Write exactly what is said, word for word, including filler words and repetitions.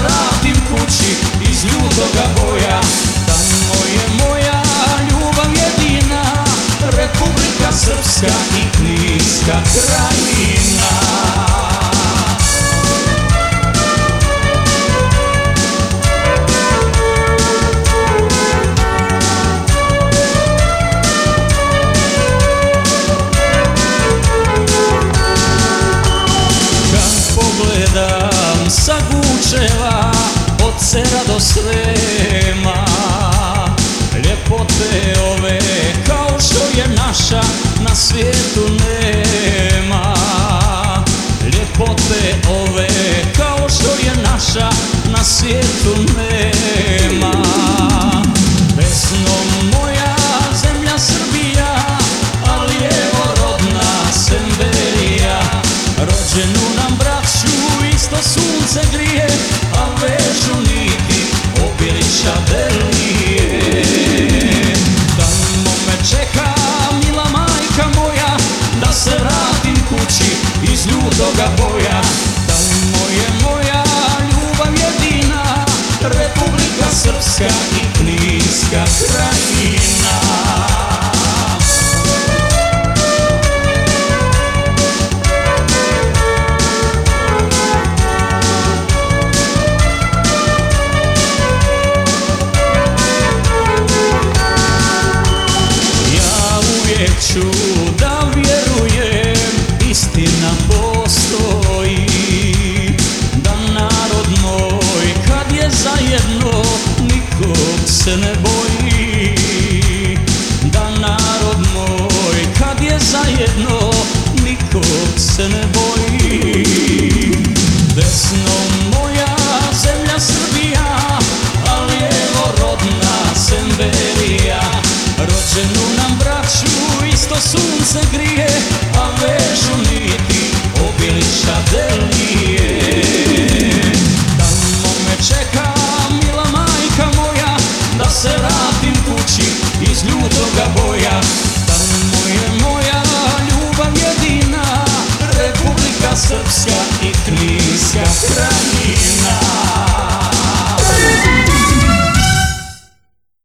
vratim kući iz ljutoga boja. Tamo je moja ljubav jedina, Republika Srpska i Kninska krajina. Gledam sa Gučeva, od Cera do Srema, ljepote ove kao što je naša na svijetu nema. Ljepote ove kao što je naša na svijetu nema. Pesno moja zemlja Srbija, ali evo rodna Semberija, rođenu nam braću isto sunce grije, a vežu niti Obilića delije. Tamo me čeka mila majka moja, da se vratim kući iz ljutoga boja. Tamo je moja ljubav jedina, Republika Srpska i Kninska krajina. Ću da vjerujem, istina postoji, da narod moj kad je zajedno nikog se ne boji.